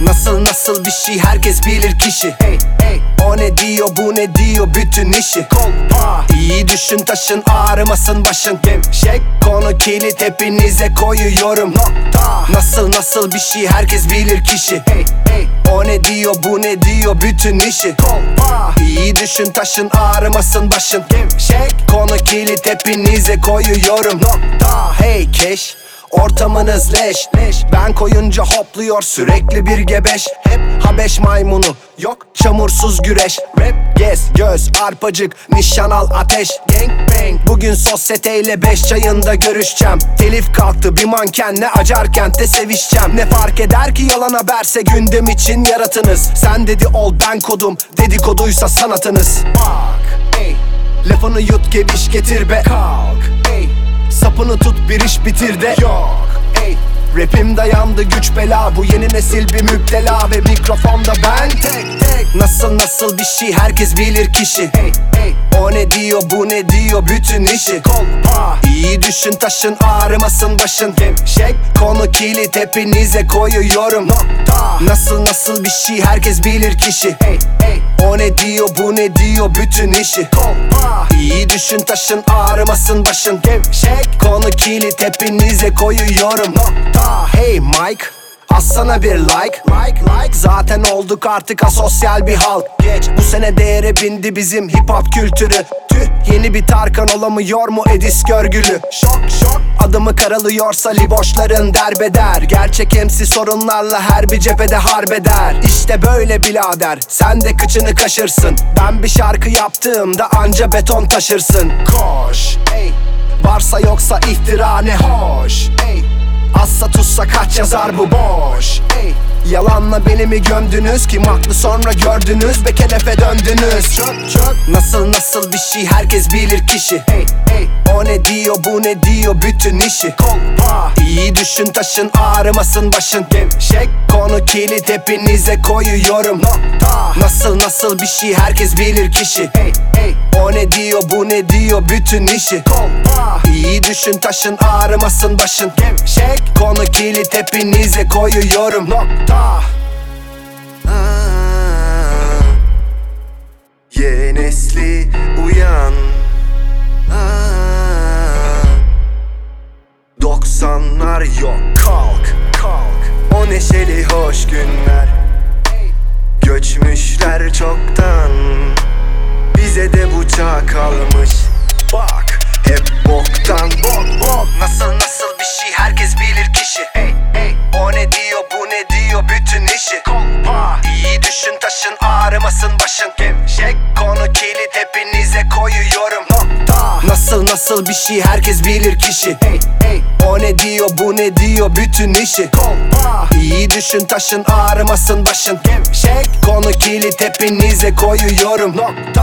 Nasıl bir şey herkes bilir kişi. Hey hey, o ne diyor bu ne diyor bütün işi. Kolpa, iyi düşün taşın ağrımasın başın. Gevşek konu kilit hepinize koyuyorum nokta. Nasıl bir şey herkes bilir kişi. Hey hey, o ne diyor bu ne diyor bütün işi. Kolpa, iyi düşün taşın ağrımasın başın. Gevşek konu kilit hepinize koyuyorum nokta. Hey keş, ortamınız leş. Ben koyunca hopluyor sürekli bir gebeş. Hep Habeş maymunu, yok çamursuz güreş. Rap, gez, göz, arpacık, nişan al ateş. Gang bang, bugün sosyeteyle 5 çayında görüşeceğim. Telif kalktı bir mankenle Acar kentte sevişeceğim. Ne fark eder ki yalan haberse gündem için yaratınız. Sen dedi ol ben kodum, dedikoduysa sanatınız. Bak, ey, lafını yut geviş getir be. Kalk, ey, sapını tut bir iş bitir de. Yok, ey, rapim dayandı güç bela. Bu yeni nesil bir müptela ve mikrofonda ben tek. Nasıl bir şey herkes bilir kişi. Hey hey, o ne diyor bu ne diyor bütün işi. Kolpa, iyi düşün taşın ağrımasın başın. Gevşek konu kilit hepinize koyuyorum nokta. Nasıl bir şey herkes bilir kişi. Hey hey, o ne diyor bu ne diyor bütün işi. Kolpa, iyi düşün taşın ağrımasın başın. Gevşek konu kilit hepinize koyuyorum nokta. Hey Mike, assana bir like. Zaten olduk artık asosyal bir halk. Geç, bu sene değere bindi bizim hip hop kültürü. Tüh, yeni bir Tarkan olamıyor mu Edis Görgülü? Şok adımı karalıyorsa liboşların derbeder. Gerçek MC sorunlarla her bir cephede harbeder. İşte böyle birader, sen de kıçını kaşırsın. Ben bir şarkı yaptığımda anca beton taşırsın. Koş, ey, varsa yoksa iftira ne hoş, ey. Assa tutsa kaç yazar bu boş, ey. Yalanla beni mi gömdünüz ki haklı sonra gördünüz ve kenefe döndünüz. Çök nasıl bir şey herkes bilir kişi. Hey hey, o ne diyor bu ne diyor bütün işi. Kolpa, iyi düşün taşın ağrımasın başın. Gevşek konu kilit hepinize koyuyorum nokta. Nasıl bir şey herkes bilir kişi. Hey hey, o ne diyor bu ne diyor bütün işi. Kolpa, iyi düşün taşın ağrımasın başın. Gevşek konu kilit hepinize koyuyorum nokta. Ye nesli uyan, 90'lar yok. Kalk, o neşeli hoş günler. Göçmüşler çoktan, bize de bu çağ kalmış. Bak, hep boktan. Bok. Nasıl bir şey herkes bilir kişi. Hey hey, o ne diyor bu ne diyor bütün işi. Kolpa, iyi düşün taşın ağrımasın başın. Gevşek konu kilit hepinize koyuyorum nokta. Nasıl bir şey herkes bilir kişi. Hey hey, o ne diyor bu ne diyor bütün işi. Kolpa, iyi düşün taşın ağrımasın başın. Gevşek konu kilit hepinize koyuyorum nokta.